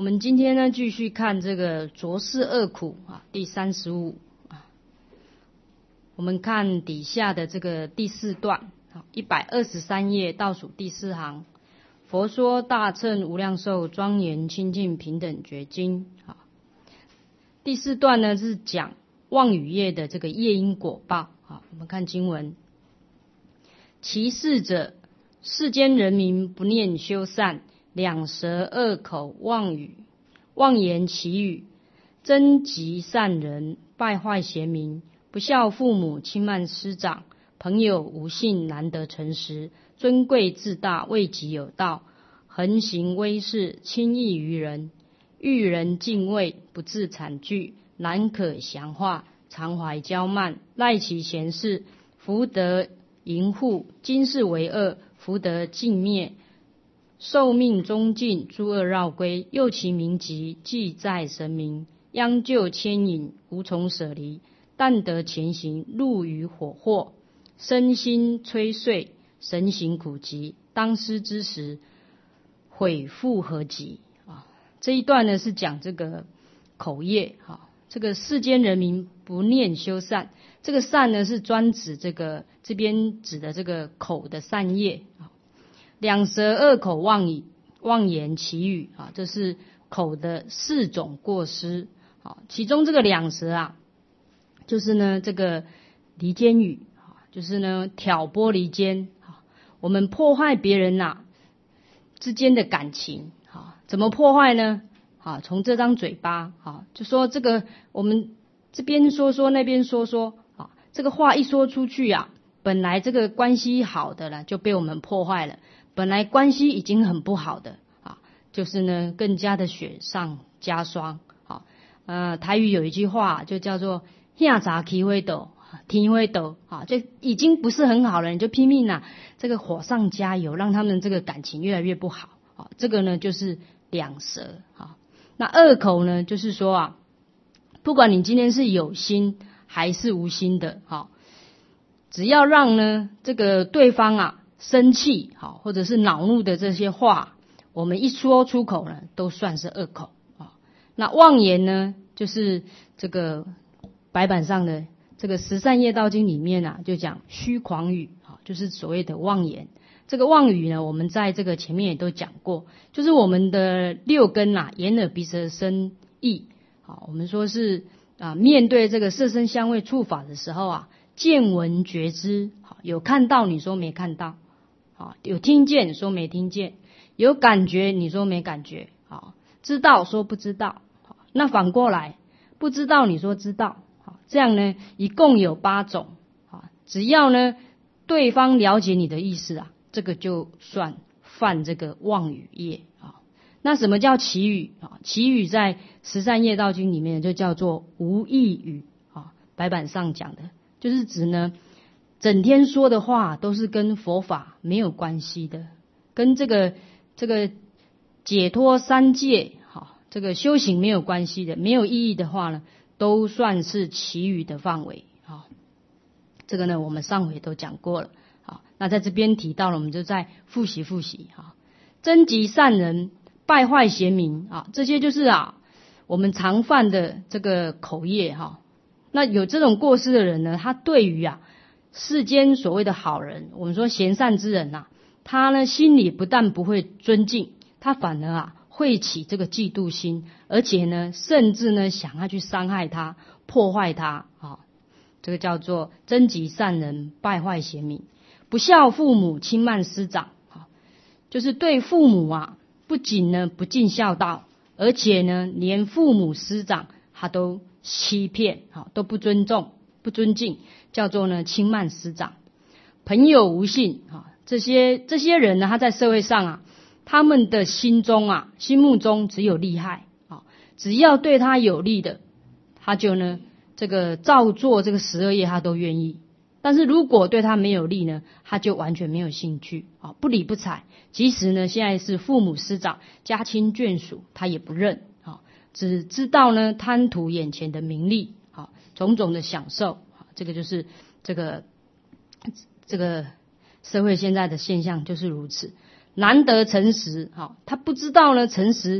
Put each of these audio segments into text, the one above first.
我们今天呢继续看这个浊世恶苦啊，第35啊，我们看底下的这个第4段123页倒数第4行，佛说大乘无量寿庄严清净平等觉经啊。第4段呢是讲妄语业的这个业因果报啊。我们看经文，其事者，世间人民不念修善，两舌恶口妄语，妄言绮语，增极善人，败坏贤民，不孝父母，轻慢师长，朋友无信，难得诚实，尊贵自大，位极有道，横行威势，轻易于人，遇人敬畏，不自惨惧，难可降化，常怀骄慢，赖其贤士，福德淫护，今世为恶，福德尽灭，寿命终尽，诸恶绕归，诱其名籍，既在神明，央就牵引，无从舍离，但得前行，入于火祸，身心摧碎，神行苦疾，当失之时，悔复何及啊？这一段呢是讲这个口业啊，这个世间人民不念修善，这个善呢是专指这边指的这个口的善业啊。两舌恶口妄言绮语啊，这是口的4种过失啊。其中这个两舌啊，就是呢这个离间语啊，就是呢挑拨离间啊，我们破坏别人之间的感情啊，怎么破坏呢？啊，从这张嘴巴啊，就说这个我们这边说说那边说说啊，这个话一说出去啊，本来这个关系好的了就被我们破坏了。本来关系已经很不好的啊，就是呢更加的雪上加霜啊。台语有一句话就叫做下杂起灰斗，天灰斗啊，就已经不是很好了，你就拼命这个火上加油，让他们这个感情越来越不好啊。这个呢就是两舌啊。那恶口呢，就是说不管你今天是有心还是无心的只要让呢这个对方生气或者是恼怒的这些话，我们一说出口呢，都算是恶口啊。那妄言呢，就是这个白板上的这个十善业道经里面就讲虚诳语就是所谓的妄言。这个妄语呢，我们在这个前面也都讲过，就是我们的6根眼耳鼻舌身意我们说是面对这个色声香味触法的时候见闻觉知有看到你说没看到有听见你说没听见，有感觉你说没感觉知道说不知道那反过来不知道你说知道这样呢一共有8种只要呢对方了解你的意思这个就算犯这个妄语业那什么叫绮语绮语在十善业道经里面就叫做无义语白板上讲的就是指呢整天说的话都是跟佛法没有关系的，跟这个解脱三界这个修行没有关系的，没有意义的话呢，都算是绮语的范围这个呢我们上回都讲过了那在这边提到了，我们就再复习增极善人，败坏贤民这些就是我们常犯的这个口业那有这种过失的人呢，他对于世间所谓的好人，我们说贤善之人他呢心里不但不会尊敬，他反而会起这个嫉妒心，而且呢甚至呢想要去伤害他，破坏他这个叫做增极善人，败坏贤民，不孝父母，轻慢师长就是对父母不仅呢不尽孝道，而且呢连父母师长他都欺骗都不尊重不尊敬，叫做呢轻慢师长。朋友无信这些人呢，他在社会上他们的心目中只有利害只要对他有利的，他就呢这个照做这个12业他都愿意，但是如果对他没有利呢，他就完全没有兴趣不理不睬，即使呢现在是父母师长家亲眷属他也不认只知道呢贪图眼前的名利种种的享受这个就是这个社会现在的现象就是如此。难得诚实他不知道呢诚实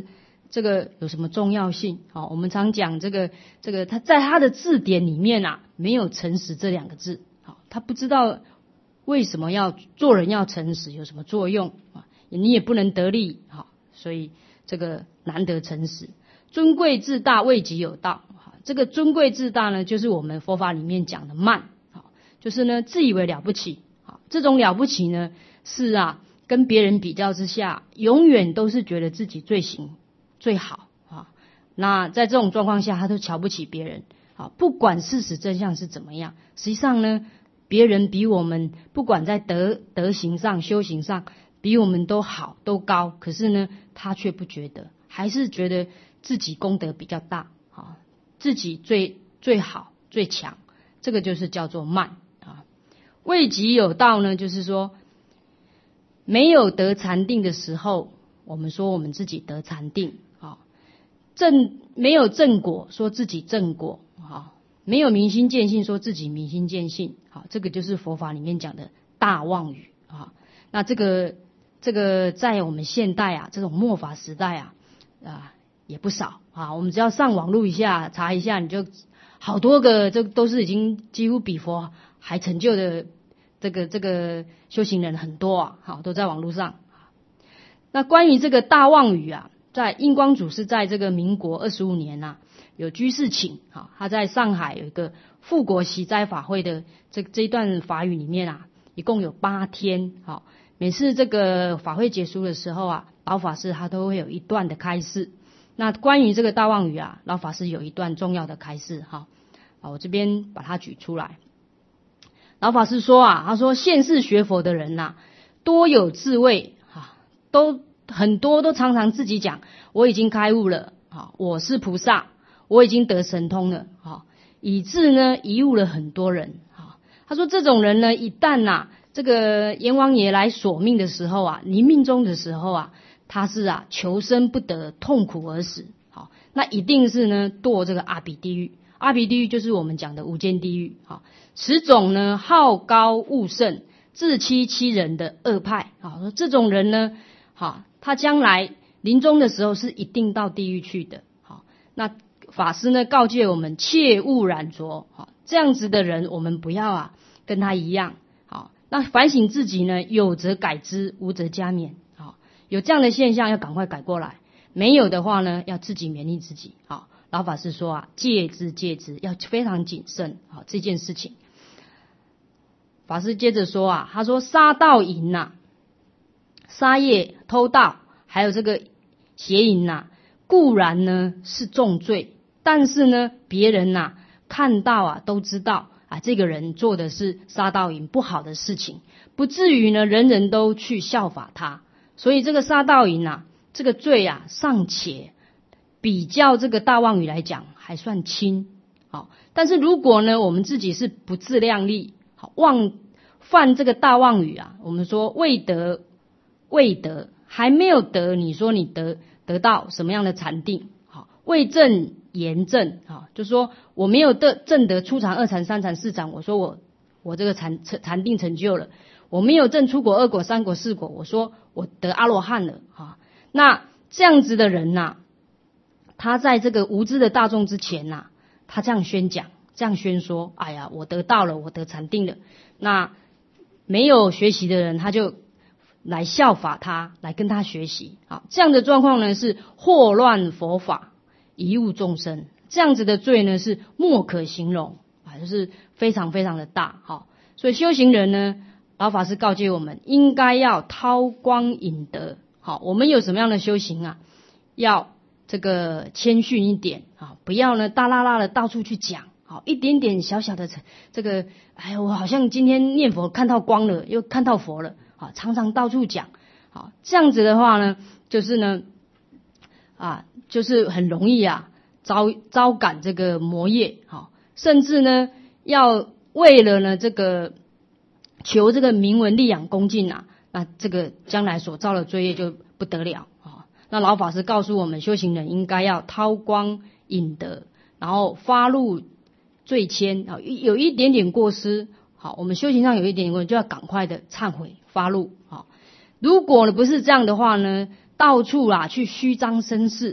这个有什么重要性？好，我们常讲这个他在他的字典里面啊，没有诚实这2个字。好，他不知道为什么要做人要诚实，有什么作用啊？你也不能得利，好，所以这个难得诚实。尊贵自大，位极有道。这个尊贵自大呢，就是我们佛法里面讲的慢，就是呢自以为了不起。这种了不起呢，是跟别人比较之下，永远都是觉得自己最行最好啊。那在这种状况下，他都瞧不起别人啊。不管事实真相是怎么样，实际上呢，别人比我们不管在德行上、修行上，比我们都好都高，可是呢，他却不觉得，还是觉得自己功德比较大啊，自己最好最强，这个就是叫做慢啊。位极有道呢，就是说没有得禅定的时候，我们说我们自己得禅定啊，没有正果，说自己正果啊，没有明心见性，说自己明心见性，好，这个就是佛法里面讲的大妄语啊。那这个在我们现代这种末法时代也不少啊。我们只要上网路一下查一下，你就好多个，这都是已经几乎比佛还成就的这个修行人很多好，都在网络上。那关于这个大妄语在印光祖是在这个民国25年有居士请他在上海有一个富国习斋法会的这一段法语里面一共有8天好。每次这个法会结束的时候老法师他都会有一段的开示。那关于这个大妄语老法师有一段重要的开示我这边把它举出来。老法师说他说现世学佛的人多有智慧都很多都常常自己讲我已经开悟了我是菩萨，我已经得神通了以致呢贻误了很多人他说这种人呢，一旦这个阎王爷来索命的时候临命终的时候他是求生不得，痛苦而死。好，那一定是呢堕这个阿鼻地狱。阿鼻地狱就是我们讲的无间地狱。好，此种呢好高骛盛、自欺欺人的恶派。好，说这种人呢，他将来临终的时候是一定到地狱去的。好，那法师呢告诫我们切勿染着。好，这样子的人我们不要跟他一样。好，那反省自己呢，有则改之，无则加勉。有这样的现象要赶快改过来，没有的话呢，要自己勉励自己。好，老法师说戒之，要非常谨慎。好，这件事情，法师接着说他说杀盗淫杀业、偷盗，还有这个邪淫固然呢是重罪，但是呢别人看到都知道这个人做的是杀盗淫不好的事情，不至于呢人人都去效法他。所以这个杀盗淫这个罪尚且比较这个大妄语来讲还算轻。好，但是如果呢我们自己是不自量力，犯这个大妄语我们说未得还没有得，你说你得到什么样的禅定？好，未证言证就说我没有证得初禅、二禅、三禅、四禅，我说我这个禅定成就了。我没有证出果、二果、三果、四果，我说我得阿罗汉了那这样子的人他在这个无知的大众之前他这样宣讲，这样宣说，哎呀，我得到了，我得禅定了。那没有学习的人，他就来效法他，来跟他学习。好，这样的状况呢是祸乱佛法，贻误众生。这样子的罪呢是莫可形容就是非常非常的大。好，所以修行人呢，老法师告诫我们，应该要韬光引德。好，我们有什么样的修行要这个谦逊一点不要呢大啦啦的到处去讲。好，一点点小小的这个，我好像今天念佛看到光了，又看到佛了。好，常常到处讲。好，这样子的话呢，就是呢就是很容易招感这个魔业。好，甚至呢要为了呢这个求这个名闻利养恭敬那这个将来所造的罪业就不得了那老法师告诉我们，修行人应该要韬光引德，然后发露罪愆有一点点过失，好，我们修行上有一点点过失，就要赶快的忏悔发露。好，如果不是这样的话呢，到处去虚张声势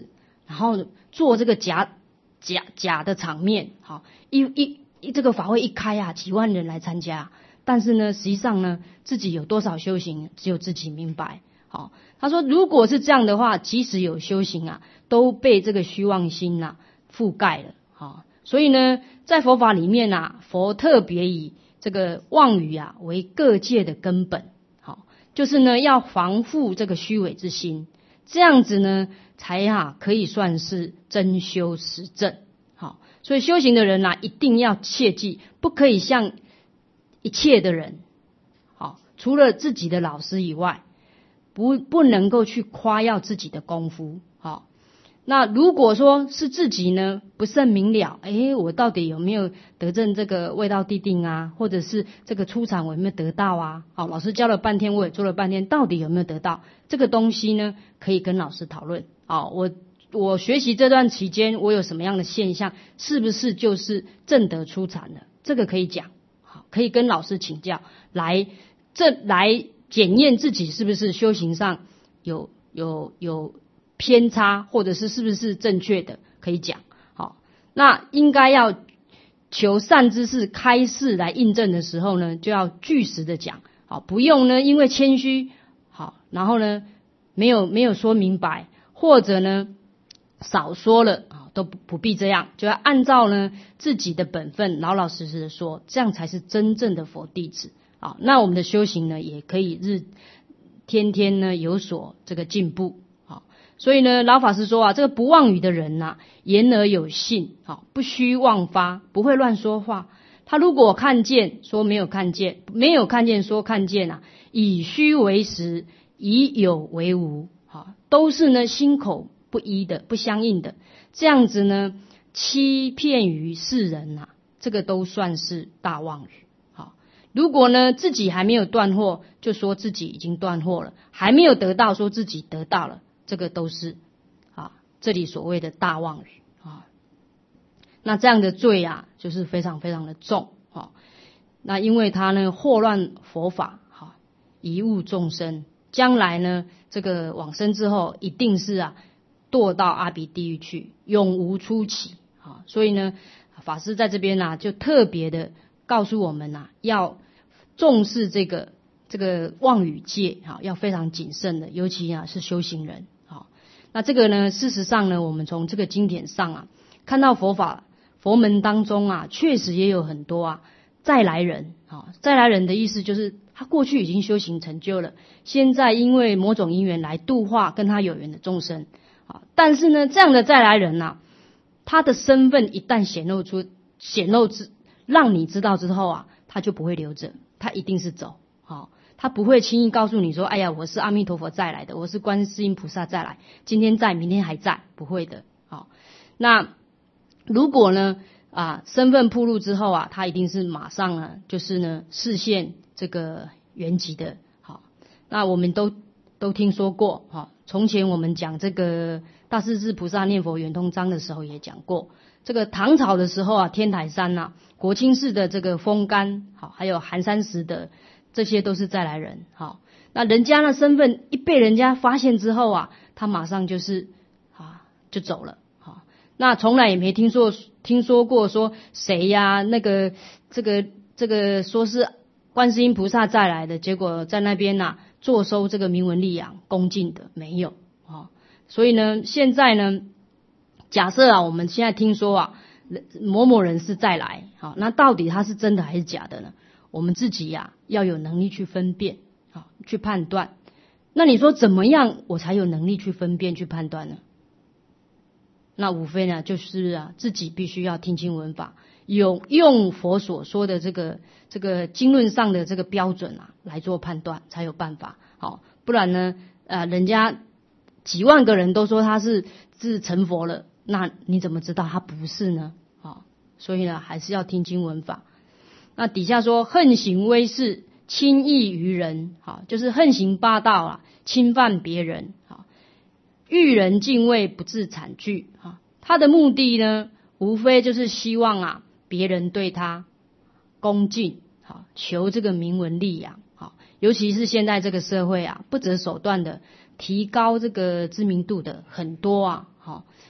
然后做这个假的场面，好，这个法会一开啊，几万人来参加，但是呢，实际上呢，自己有多少修行，只有自己明白。好，他说，如果是这样的话，即使有修行啊，都被这个虚妄心啊覆盖了。好，所以呢，在佛法里面啊，佛特别以这个妄语啊为各戒的根本。好，就是呢，要防护这个虚伪之心，这样子呢，才可以算是真修实证。好，所以修行的人啊，一定要切记，不可以像一切的人，好，除了自己的老师以外，不能够去夸耀自己的功夫。好，那如果说是自己呢不甚明了，我到底有没有得证这个味道地定啊，或者是这个初禅我有没有得到啊？好，老师教了半天，我也做了半天，到底有没有得到这个东西呢？可以跟老师讨论。好，我学习这段期间，我有什么样的现象，是不是就是证得初禅了？这个可以讲，好，可以跟老师请教，来检验自己是不是修行上有偏差，或者是不是正确的，可以讲。好，那应该要求善知识开示来印证的时候呢，就要据实的讲。好，不用呢因为谦虚，好，然后呢没有说明白，或者呢少说了，都不必这样，就要按照呢自己的本分，老老实实的说，这样才是真正的佛弟子。好，那我们的修行呢，也可以天天呢有所这个进步。好，所以呢，老法师说啊，这个不妄语的人啊，言而有信，好，不虚妄发，不会乱说话。他如果看见说没有看见，没有看见说看见啊，以虚为实，以有为无，好，都是呢心口不一的，不相应的，这样子呢欺骗于世人啊，这个都算是大妄语。如果呢自己还没有断惑，就说自己已经断惑了，还没有得到，说自己得到了，这个都是这里所谓的大妄语啊。那这样的罪啊，就是非常非常的重啊。那因为他呢祸乱佛法，贻误众生，将来呢这个往生之后，一定是堕到阿鼻地狱去，永无出期啊。所以呢，法师在这边就特别的告诉我们要重视这个妄语戒，要非常谨慎的，尤其是修行人。那这个呢，事实上呢，我们从这个经典上看到佛门当中确实也有很多再来人。再来人的意思就是他过去已经修行成就了，现在因为某种因缘来度化跟他有缘的众生。但是呢，这样的再来人他的身份一旦显露让你知道之后他就不会留着，他一定是走。他不会轻易告诉你说，哎呀，我是阿弥陀佛再来的，我是观世音菩萨再来，今天在，明天还在，不会的。那如果呢身份暴露之后他一定是马上就是呢示现这个原籍的。那我们都听说过。从前我们讲这个大势至菩萨念佛圆通章的时候也讲过，这个唐朝的时候天台山国清寺的这个风干，还有寒山石的，这些都是再来人。那人家的身份一被人家发现之后他马上就是就走了。那从来也没听说过说谁那个这个说是观世音菩萨再来的，结果在那边坐收这个名闻利养恭敬的，没有。所以呢，现在呢，假设我们现在听说某某人是再来，那到底他是真的还是假的呢？我们自己要有能力去分辨，去判断。那你说怎么样我才有能力去分辨去判断呢？那无非呢就是自己必须要听经闻法，用佛所说的这个经论上的这个标准来做判断，才有办法。不然呢人家几万个人都说他是成佛了，那你怎么知道他不是呢？所以呢还是要听经闻法。那底下说横行威势，轻易于人，就是横行霸道侵犯别人，欲人敬畏，不自惨惧。他的目的呢，无非就是希望别人对他恭敬，求这个名闻利养。尤其是现在这个社会不择手段的提高这个知名度的很多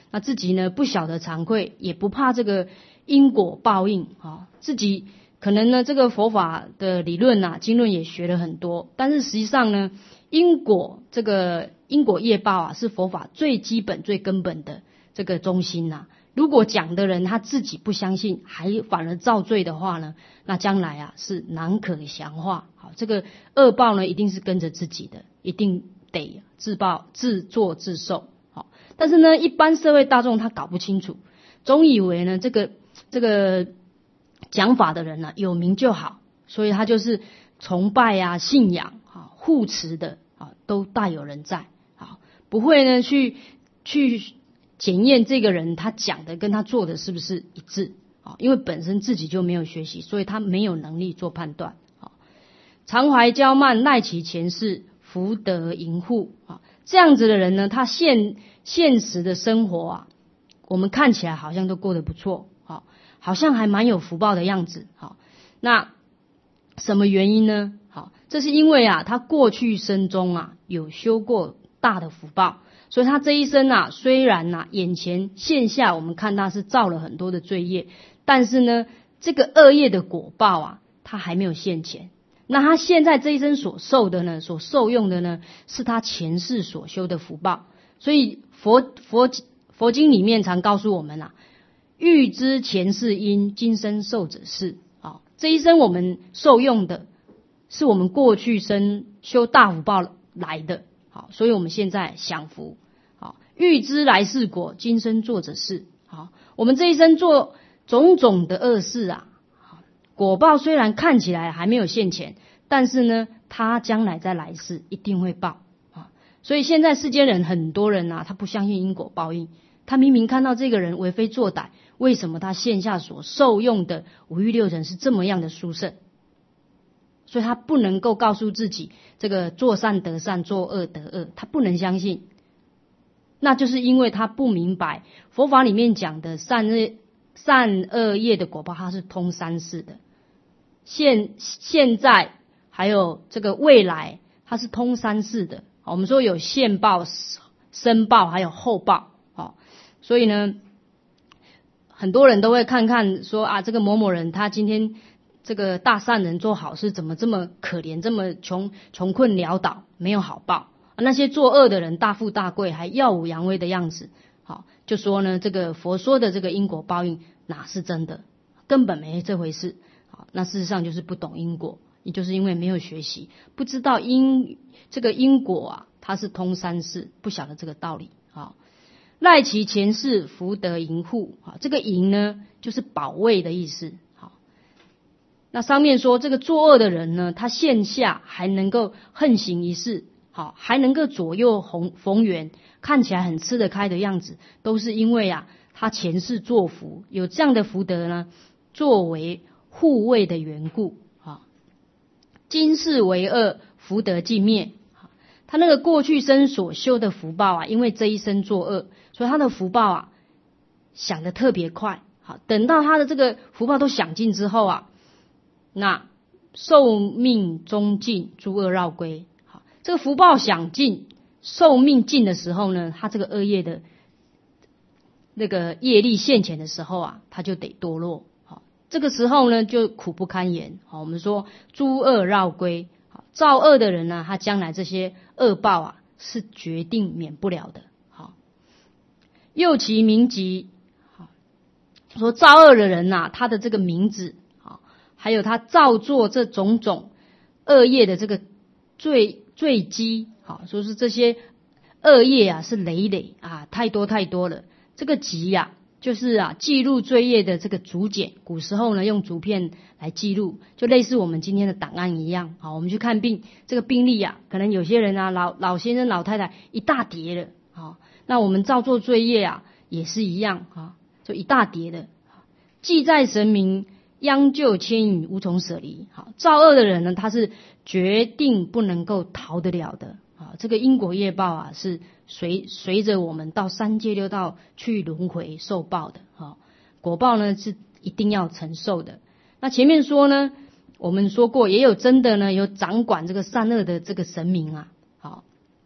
那自己呢不晓得惭愧，也不怕这个因果报应自己可能呢这个佛法的理论经论也学了很多，但是实际上呢因果业报是佛法最基本最根本的这个中心如果讲的人他自己不相信，还反而造罪的话呢，那将来是难可降化。好，这个恶报呢一定是跟着自己的，一定得自作自受。好，但是呢一般社会大众他搞不清楚，总以为呢这个讲法的人有名就好，所以他就是崇拜信仰护持的都大有人在。好，不会呢去检验这个人他讲的跟他做的是不是一致因为本身自己就没有学习，所以他没有能力做判断。常怀骄慢，赖其前世，福德盈户这样子的人呢，他现实的生活我们看起来好像都过得不错好像还蛮有福报的样子那什么原因呢？这是因为他过去生中有修过大的福报，所以他这一生虽然眼前现下我们看他是造了很多的罪业，但是呢这个恶业的果报他还没有现前。那他现在这一生所受用的呢是他前世所修的福报。所以佛经里面常告诉我们欲知前世因，今生受者是这一生我们受用的是我们过去生修大福报来的所以我们现在享福。欲知来世果，今生做者是。我们这一生做种种的恶事果报虽然看起来还没有现前，但是呢他将来在来世一定会报所以现在世间人很多人他不相信因果报应，他明明看到这个人为非作歹，为什么他现下所受用的五欲六尘是这么样的殊胜？所以他不能够告诉自己这个做善得善，做恶得恶，他不能相信。那就是因为他不明白佛法里面讲的善恶业的果报，它是通三世的，现在还有这个未来，它是通三世的。我们说有现报、生报还有后报所以呢很多人都会看看说这个某某人他今天这个大善人做好事怎么这么可怜，这么穷困潦倒，没有好报那些作恶的人大富大贵还耀武扬威的样子就说呢这个佛说的这个因果报应哪是真的，根本没这回事那事实上就是不懂因果，也就是因为没有学习，不知道这个因果它是通三世，不晓得这个道理赖其前世，福德盈户这个盈呢就是保卫的意思那上面说这个作恶的人呢，他现下还能够横行一世还能够左右逢源，看起来很吃得开的样子，都是因为他前世作福，有这样的福德呢作为护卫的缘故今世为恶，福德尽灭他那个过去生所修的福报因为这一生作恶，所以他的福报享得特别快等到他的这个福报都享尽之后那寿命终尽，诸恶绕归这个福报享尽，寿命尽的时候呢，他这个恶业的那个业力现前的时候他就得堕落这个时候呢就苦不堪言我们说诸恶绕归造恶的人呢，他将来这些恶报是决定免不了的又其名籍说造恶的人他的这个名字还有他造作这种种恶业的这个罪基说是这些恶业是累累太多了。这个集就是记录罪业的这个竹简，古时候呢用竹片来记录，就类似我们今天的档案一样我们去看病，这个病历可能有些人老先生老太太一大叠的那我们造作罪业也是一样就一大叠的，记在神明，央就千余，无从舍离造恶的人呢，他是决定不能够逃得了的这个因果业报是随着我们到三界六道去轮回受报的果报呢是一定要承受的。那前面说呢，我们说过也有真的呢有掌管这个善恶的这个神明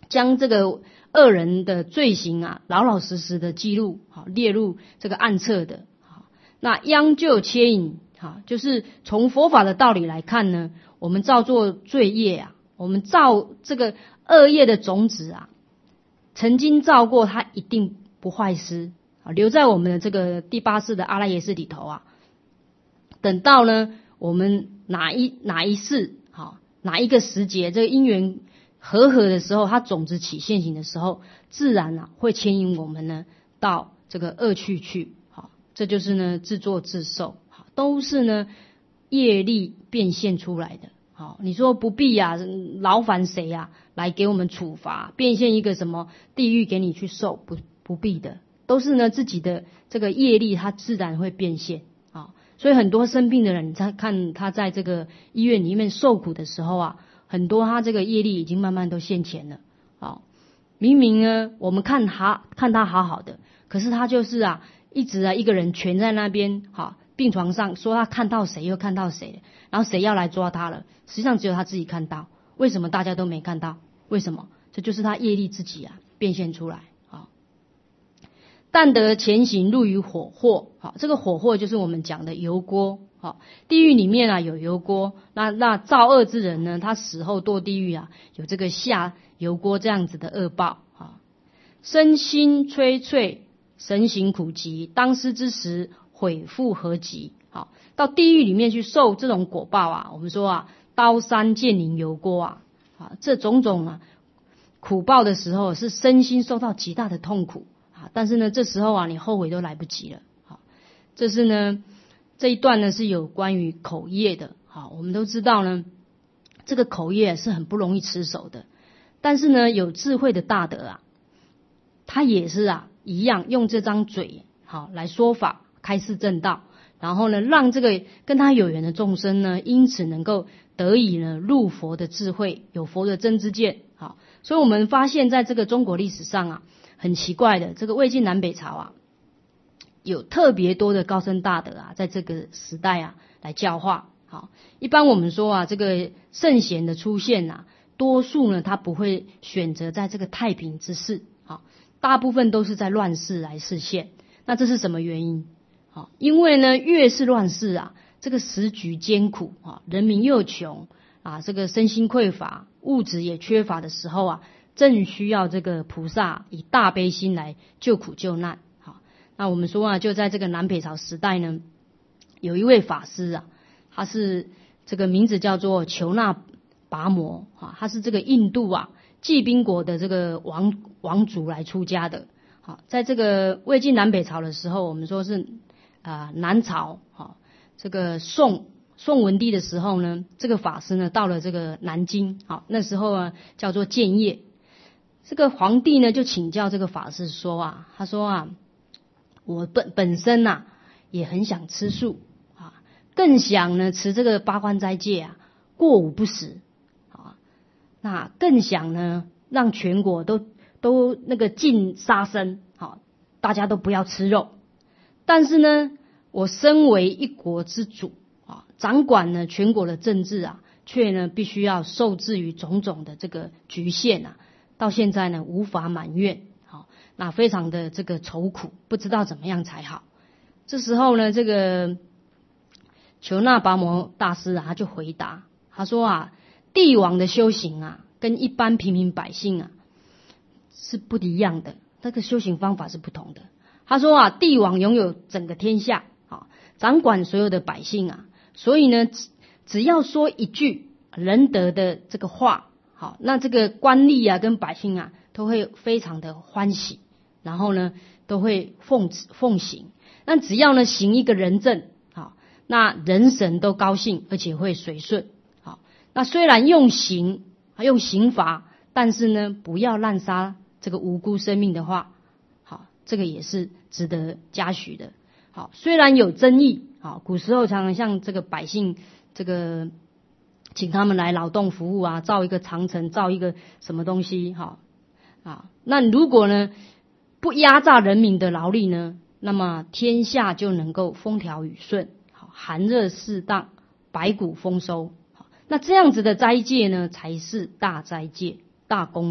将这个恶人的罪行啊，老老实实的记录，好列入这个案册的。好，那央就切引，好，就是从佛法的道理来看呢，我们造作罪业啊，我们造这个恶业的种子啊，曾经造过，它一定不坏失，留在我们的这个第八世的阿赖耶识里头啊。等到呢，我们哪一世，好，哪一个时节，这个因缘和合的时候，它种子起现行的时候，自然啊会牵引我们呢到这个恶趣去。好，这就是呢自作自受，好，都是呢业力变现出来的。好，你说不必啊，劳烦谁啊来给我们处罚，变现一个什么地狱给你去受，不必的，都是呢自己的这个业力，它自然会变现。好，所以很多生病的人，他看他在这个医院里面受苦的时候啊，很多他这个业力已经慢慢都现前了。好，明明呢我们看他好好的，可是他就是啊一直啊一个人蜷在那边，好，病床上说他看到谁又看到谁，然后谁要来抓他了，实际上只有他自己看到，为什么大家都没看到？为什么？这就是他业力自己啊变现出来。好，但得前行入于火惑，好，这个火惑就是我们讲的油锅。好，地狱里面啊有油锅，那造恶之人呢，他死后堕地狱啊，有这个下油锅这样子的恶报。好，身心摧悴，神行苦疾，当思之时，悔复何及？好，到地狱里面去受这种果报啊，我们说啊，刀山剑林油锅啊，这种种啊苦报的时候，是身心受到极大的痛苦啊。但是呢，这时候啊，你后悔都来不及了。好，这是呢这一段呢是有关于口业的。好，我们都知道呢，这个口业是很不容易持守的。但是呢，有智慧的大德啊，他也是啊一样用这张嘴好来说法，开示正道。然后呢，让这个跟他有缘的众生呢，因此能够得以呢入佛的智慧，有佛的真知见。好，所以我们发现在这个中国历史上啊，很奇怪的，这个魏晋南北朝啊，有特别多的高僧大德啊，在这个时代啊来教化。好，一般我们说啊，这个圣贤的出现啊，多数呢他不会选择在这个太平之世，好，大部分都是在乱世来示现。那这是什么原因？好，因为呢越是乱世啊，这个时局艰苦啊，人民又穷啊，这个身心匮乏，物质也缺乏的时候啊，正需要这个菩萨以大悲心来救苦救难。好，那我们说啊，就在这个南北朝时代呢，有一位法师啊，他是这个名字叫做求那跋摩啊，他是这个印度啊济宾国的这个王族来出家的。好，在这个魏晋南北朝的时候，我们说是南朝，好，这个宋文帝的时候呢，这个法师呢到了这个南京，好，那时候啊叫做建业。这个皇帝呢就请教这个法师说啊，他说啊，我本身啊也很想吃素啊，更想呢持这个八关斋戒啊，过午不食啊，那更想呢让全国都那个禁杀生，好，大家都不要吃肉。但是呢，我身为一国之主啊，掌管呢全国的政治啊，却呢必须要受制于种种的这个局限啊，到现在呢无法满愿，好，那非常的这个愁苦，不知道怎么样才好。这时候呢，这个求那跋摩大师啊，他就回答，他说啊，帝王的修行啊，跟一般平民百姓啊是不一样的，这个修行方法是不同的。他说啊，帝王拥有整个天下，啊，掌管所有的百姓啊，所以呢，只要说一句仁德的这个话，好，那这个官吏啊跟百姓啊都会非常的欢喜，然后呢都会奉行。那只要呢行一个仁政，好，那人神都高兴，而且会随顺。好，那虽然用刑罚，但是呢不要滥杀这个无辜生命的话，好，这个也是值得嘉许的。好，虽然有争议，好，古时候常常像这个百姓这个请他们来劳动服务啊，造一个长城，造一个什么东西，好啊，那如果呢不压榨人民的劳力呢，那么天下就能够风调雨顺，好，寒热适当，百谷丰收。好，那这样子的斋戒呢，才是大斋戒、大功德。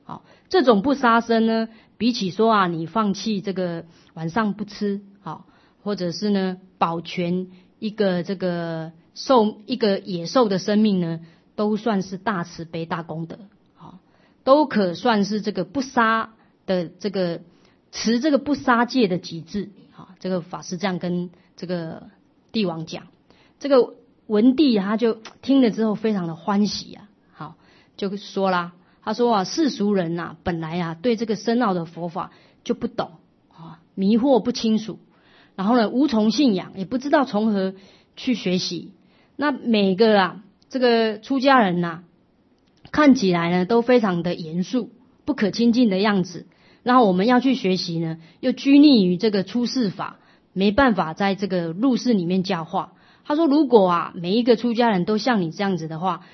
好，这种不杀生呢，比起说啊，你放弃这个晚上不吃，好，或者是呢保全一个这个一个野兽的生命呢，都算是大慈悲大功德，好，都可算是这个不杀的这个持这个不杀戒的极致。好，这个法师这样跟这个帝王讲，这个文帝他就听了之后非常的欢喜啊，好，就说啦。他说啊，世俗人啊，本来啊对这个深奥的佛法就不懂啊，迷惑不清楚，然后呢无从信仰，也不知道从何去学习。那每个啊这个出家人呐，看起来呢都非常的严肃，不可亲近的样子。然后我们要去学习呢，又拘泥于这个出世法，没办法在这个入世里面教化。他说，如果啊每一个出家人都像你这样子的话，